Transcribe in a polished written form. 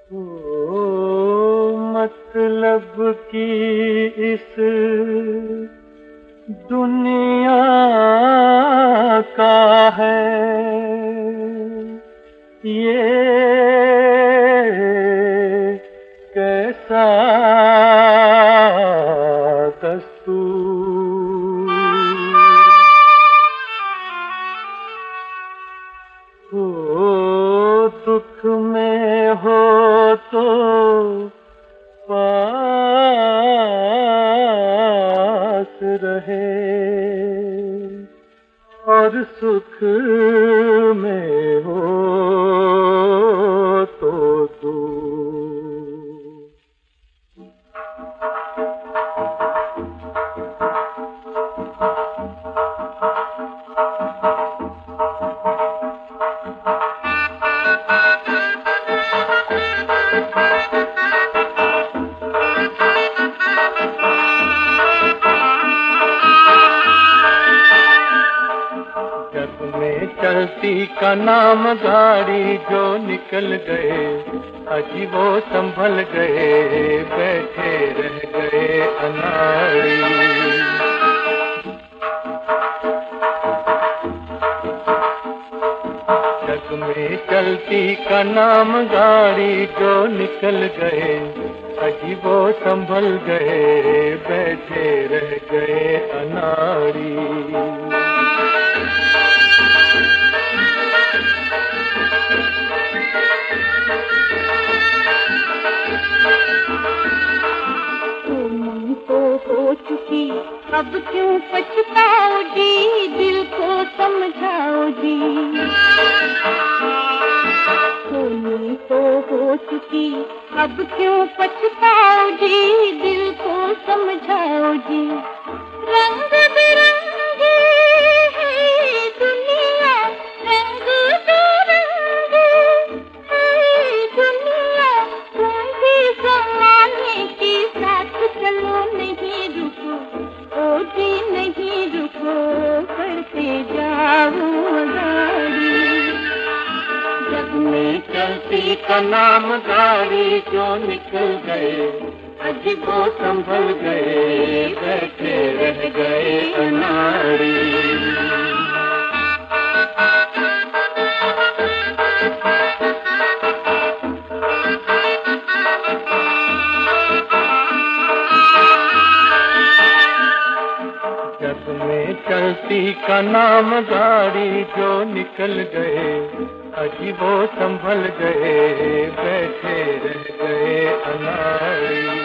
ओ मतलब की इस दुनिया का है ये कैसा दस्तूर। हो दुख में हो तो पास रहे और सुख में हो तो दूर। जग में चलती का नाम गाड़ी जो निकल गए अजी वो संभल गए बैठे रह गए अनाड़ी। जग में चलती का नाम गाड़ी जो निकल गए अजी वो संभल गए बैठे रह गए अनाड़ी। तो हो चुकी अब क्यों पछताओगी दिल को समझाओ जी। होनी तो हो चुकी अब क्यों पछताओगी दिल को समझाओ जी। रंग बिरंगी है दुनिया रंग बिरंगी है दुनिया तुम भी ज़माने के साथ चलो नहीं रुको ओ जी नहीं रुको करते जाओ गाड़ी। जग में चलती का नाम गाड़ी जो निकल गए अज वो संभल गए बैठे रह गए अनाड़ी। जग में चलती का नाम गाड़ी जो निकल गए अजी वो संभल गए बैठे रह गए अनाड़ी।